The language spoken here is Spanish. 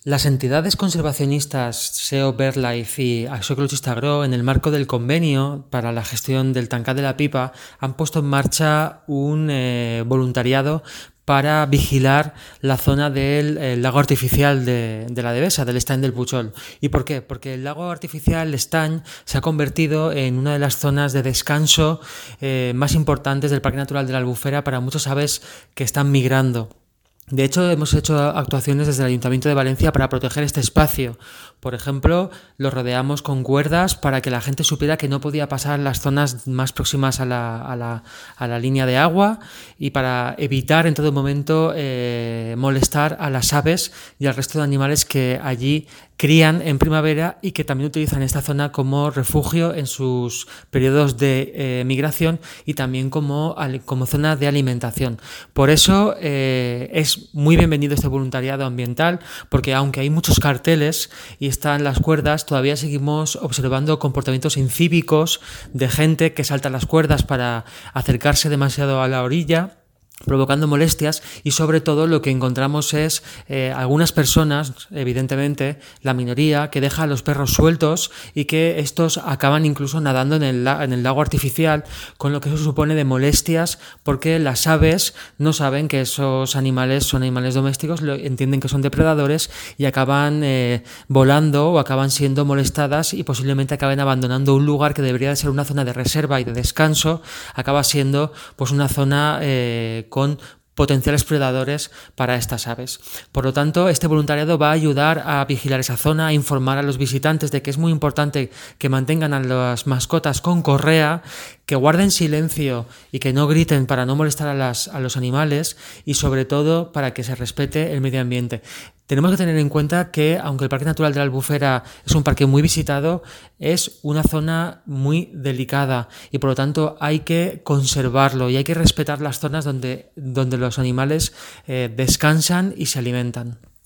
Las entidades conservacionistas SEO BirdLife y Axoecologista Agro, en el marco del convenio para la gestión del Tancat de la Pipa, han puesto en marcha un voluntariado para vigilar la zona del lago artificial de la Devesa, del Estany del Puchol. ¿Y por qué? Porque el lago artificial Estany se ha convertido en una de las zonas de descanso más importantes del Parque Natural de la Albufera para muchas aves que están migrando. De hecho, hemos hecho actuaciones desde el Ayuntamiento de Valencia para proteger este espacio. Por ejemplo, lo rodeamos con cuerdas para que la gente supiera que no podía pasar las zonas más próximas a la línea de agua y para evitar en todo momento molestar a las aves y al resto de animales que allí crían en primavera y que también utilizan esta zona como refugio en sus periodos de migración y también como zona de alimentación. Por eso es muy bienvenido este voluntariado ambiental, porque aunque hay muchos carteles y están las cuerdas, todavía seguimos observando comportamientos incívicos de gente que salta las cuerdas para acercarse demasiado a la orilla, provocando molestias, y sobre todo lo que encontramos es algunas personas, evidentemente la minoría, que deja a los perros sueltos y que estos acaban incluso nadando en el lago artificial, con lo que eso supone de molestias, porque las aves no saben que esos animales son animales domésticos, entienden que son depredadores y acaban volando o acaban siendo molestadas y posiblemente acaben abandonando un lugar que debería de ser una zona de reserva y de descanso, acaba siendo pues una zona con potenciales predadores para estas aves. Por lo tanto, este voluntariado va a ayudar a vigilar esa zona, a informar a los visitantes de que es muy importante que mantengan a las mascotas con correa, que guarden silencio y que no griten para no molestar a los animales y sobre todo para que se respete el medio ambiente. Tenemos que tener en cuenta que, aunque el Parque Natural de la Albufera es un parque muy visitado, es una zona muy delicada y por lo tanto hay que conservarlo y hay que respetar las zonas donde los animales descansan y se alimentan.